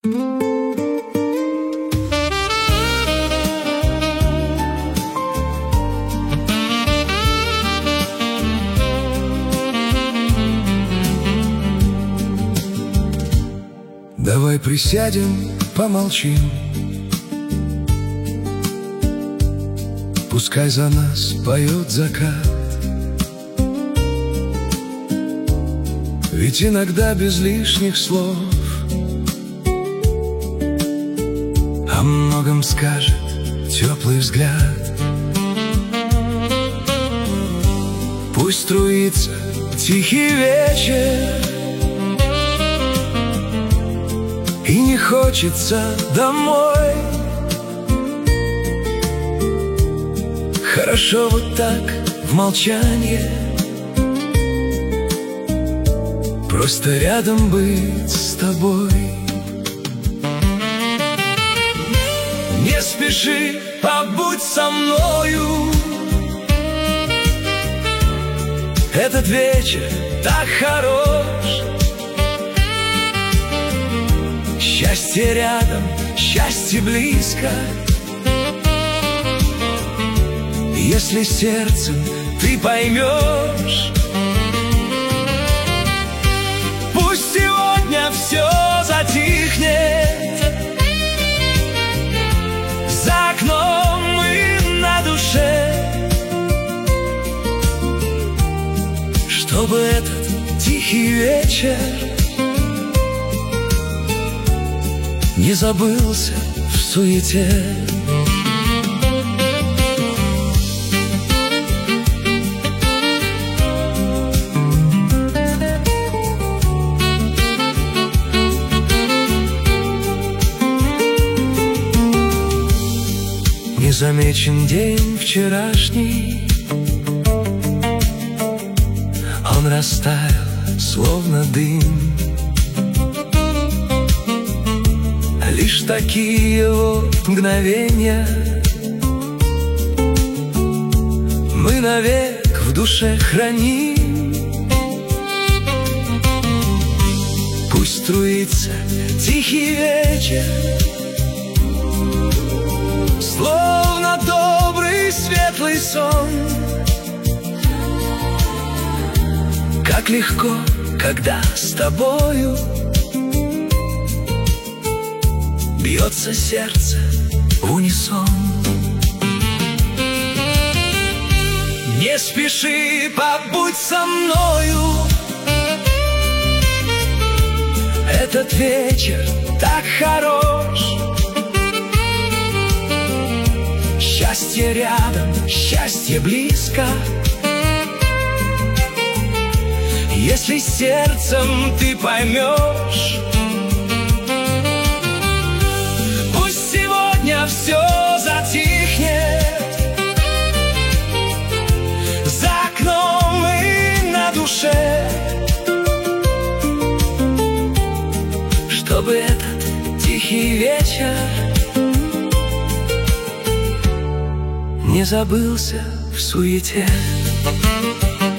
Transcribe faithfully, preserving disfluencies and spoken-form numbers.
Давай присядем, помолчим, пускай за нас поет закат. Ведь иногда без лишних слов о многом скажет теплый взгляд. Пусть струится тихий вечер, и не хочется домой. Хорошо вот так в молчании, просто рядом быть с тобой. Не спеши, побудь со мною. Этот вечер так хорош. Счастье рядом, счастье близко. Если сердцем ты поймешь, пусть сегодня все затихнет. За окном и на душе, чтобы этот тихий вечер не забылся в суете. Незамечен день вчерашний, он растаял, словно дым. Лишь такие вот мгновения мы навек в душе храним. Пусть струится тихий вечер, словно добрый светлый сон. Как легко, когда с тобою бьется сердце в унисон. Не спеши, побудь со мною. Этот вечер так хорош. Счастье рядом, счастье близко. Если сердцем ты поймешь, пусть сегодня все затихнет. За окном и на душе, чтобы этот тихий вечер не забылся в суете.